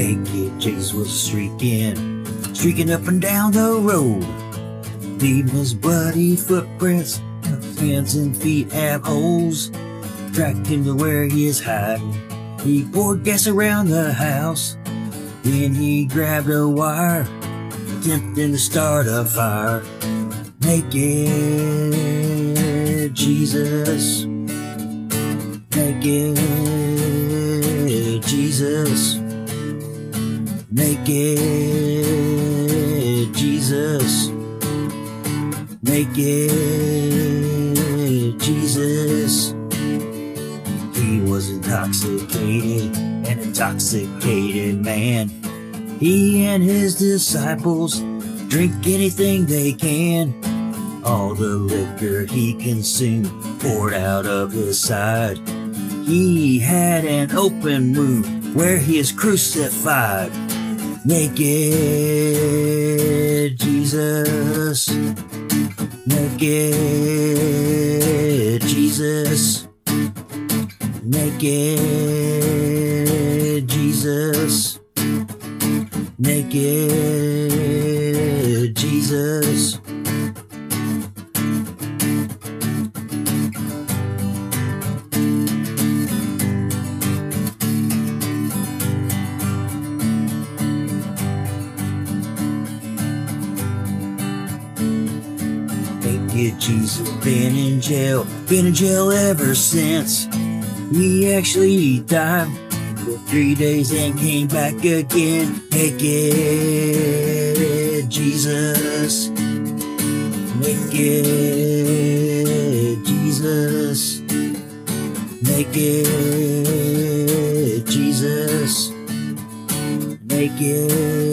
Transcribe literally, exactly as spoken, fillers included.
Naked Jesus was streaking, streaking up and down the road, leaving his bloody footprints. His hands and feet have holes. Tracked him to where he is hiding. He poured gas around the house. Then he grabbed a wire, attempting to start a fire. Naked Jesus, naked Jesus, naked Jesus, naked Jesus. He was intoxicated, an intoxicated man. He and his disciples drink anything they can. All the liquor he consumed poured out of his side. He had an open wound where he is crucified. Naked Jesus, naked Jesus, naked Jesus, naked Jesus. Naked Jesus, been in jail, been in jail ever since. He actually died for three days and came back again. Naked Jesus, naked Jesus, naked Jesus, naked